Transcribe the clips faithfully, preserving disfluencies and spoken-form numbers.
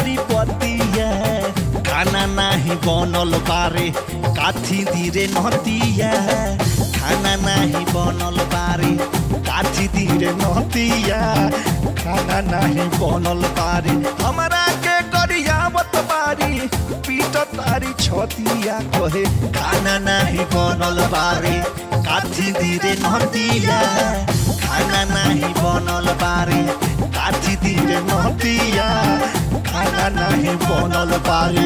तारी बतिया खाना नाही बनल बारे काथी धीरे नतिया खाना नाही बनल बारे काथी धीरे नतिया खाना नाही बनल बारे हमरा के गरियावत बारी पीट तारी छतिया कहे खाना नाही बनल बारे काथी धीरे नतिया खाना नाही बनल बारे काथी धीरे नतिया खाना नाही बनल बारे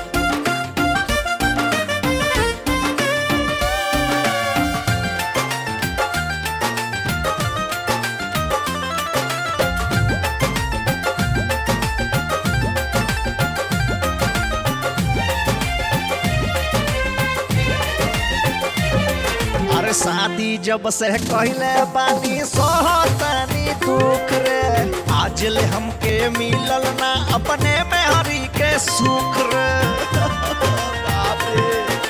अरे शादी जब से कहले बानी सोहतानी दुख रे आज ले हमके मिलल ना अपने में हरी के सुख रे बाप रे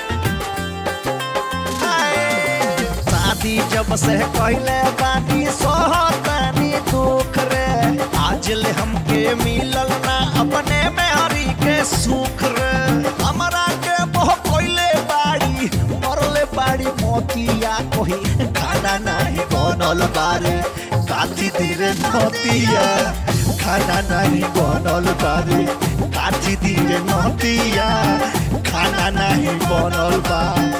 शादी जब से कहले बानी सोहतानी दुख रे आज ले हमके मिलल ना अपने में हरी के सुख रे हमरा के बहु कोइले बाड़ी मरले बाड़ी मोतिया कोही खाना नहीं बनल बारे काथी धीरे नतिया खाना नहीं बनल बारे काथी धीरे नतिया खाना नहीं बनल बा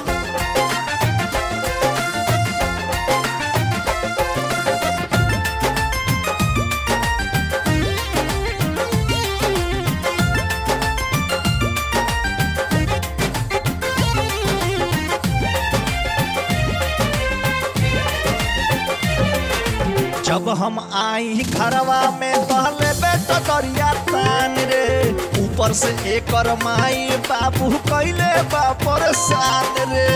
जब हम आई घरवा में पहले बेटा करिया तान रे ऊपर से एकर माई बाबू कैले बापर सान रे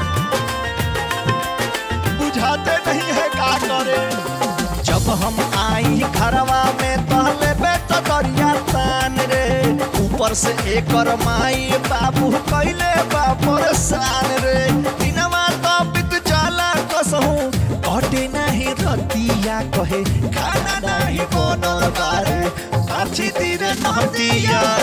बुझाते नहीं है का करे जब हम आई घरवा में पहले बेटा करिया तान रे ऊपर से एकर माई बाबू कैले बापर सान रे दिनवा तो बीत जाला कसहू कटे नहीं रतिया कहे खाना नहीं बनल बारे काथी धीरे नतिया